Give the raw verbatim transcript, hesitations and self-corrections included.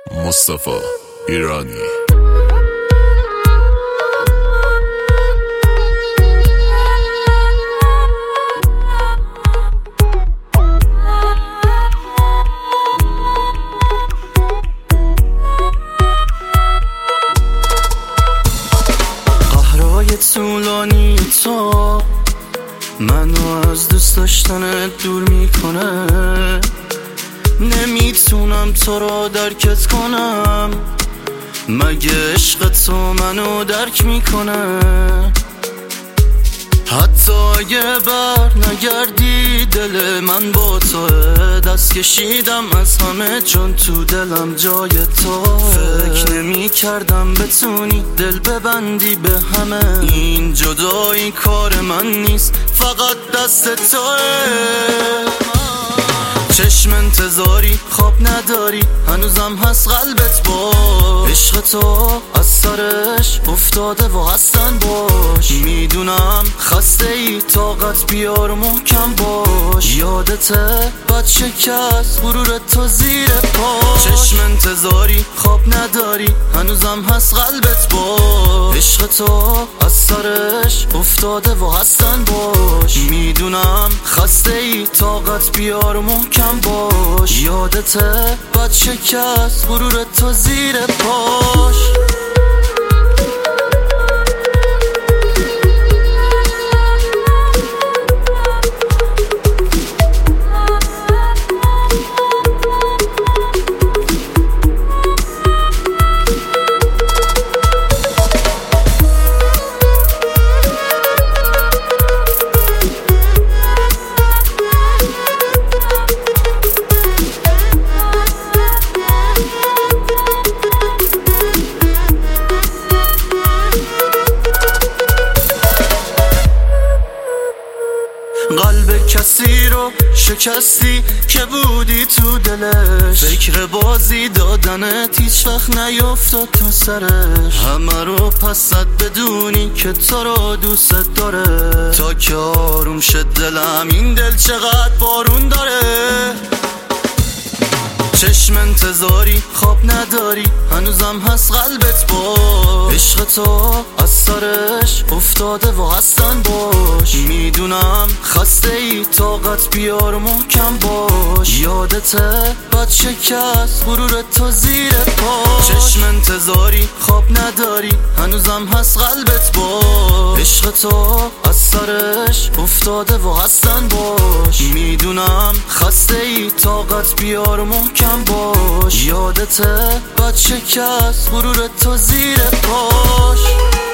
مصطفی ایرانی. قهرهای طولانی تو منو از دوست داشتنت دور میکنه، نمیتونم تو رو درکت کنم. مگه عشق تو منو درک میکنه؟ حتی اگه بر نگردی دل من با توه، دست کشیدم از همه چون تو دلم جای تو. فکر نمی کردم بتونی دل ببندی به همه، این جدایی کار من نیست فقط دست توه. چشم انتظاری خواب نداری، هنوزم هست قلبت با عشق تو از سرش افتاده و هستن باش. میدونم خسته ای طاقت بیار محکم باش، یادته بد شکست غرور تو زیر پاش. چشم انتظاری خواب نداری، هنوزم هست قلبت با عشق تو از سرش افتاده و هستن باش. میدونم خسته ای طاقت بیار محکم باش، یادته بد شکست غرور تو زیر پاش. قلب کسی رو شکستی که بودی تو دلش، فکر بازی دادنت هیچ وقت نیفتاد تو سرش. همه رو پست بدونی که تو رو دوست داره، تا که آروم شد دلم این دل چقدر بارون داره. چشم انتظاری خواب نداری، هنوزم هست قلبت با عشق تو از سرش افتاده و هستن باش. میدونم خسته ای طاقت بیار محکم باش، یادته بد شکست غرور تو زیر پاش. چشم انتظاری خواب نداری، هنوزم هست قلبت با عشق تو از سرش افتاده و هستن باش. میدونم خسته ای طاقت بیار محکم باش، یادته بد شکست غرور تو زیر پاش.